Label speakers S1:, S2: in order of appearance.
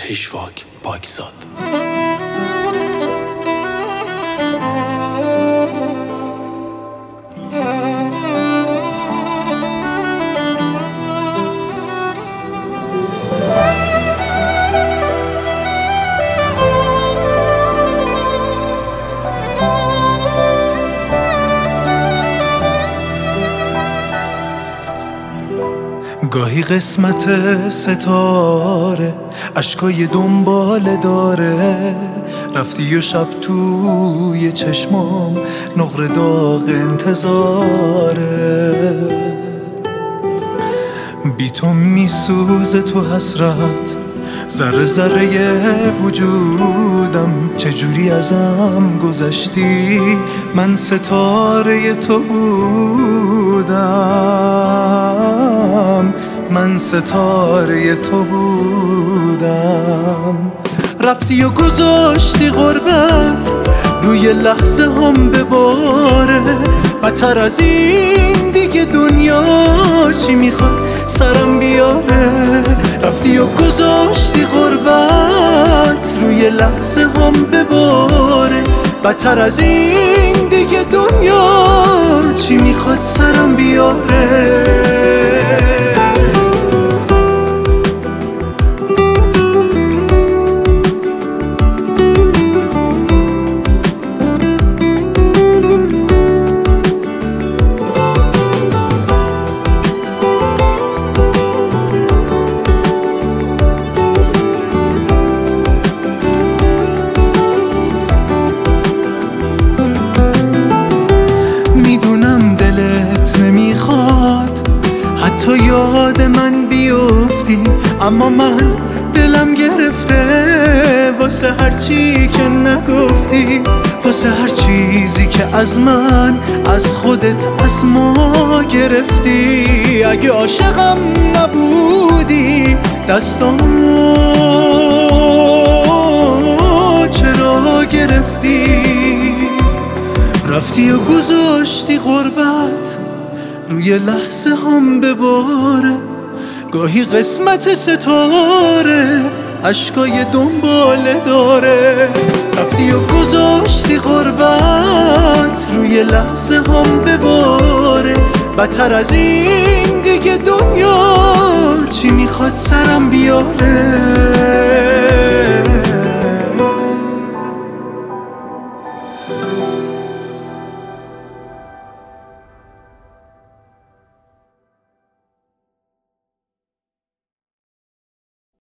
S1: پژواک پاکزاد. گاهی قسمت ستاره اشکای دنبال داره، رفتی و شب توی چشمام نقره داغ انتظاره. بی تو میسوزه تو حسرت ذره ذره وجودم، چجوری ازم گذشتی من ستاره تو بودم، من ستاره تو بودم. رفتی و گذاشتی غربت روی لحظه هم بباره، بدتر از این دیگه دنیا چی میخواد سرم بیاره. رفتی و گذاشتی غربت روی لحظه هم بباره، بدتر از این دیگه دنیا چی میخواد سرم بیاره. تو یاد من بیفتی، اما من دلم گرفته واسه هر چی که نگفتی، واسه هر چیزی که از من از خودت از ما گرفتی. اگه عاشقم نبودی دستامو چرا گرفتی؟ رفتی و گذاشتی غربت روی لحظه هم بباره، گاهی قسمت ستاره اشکای دنباله داره. رفتی و گذاشتی غربت روی لحظه هم بباره، بدتر از این دیگه دنیا چی میخواد سرم بیاره.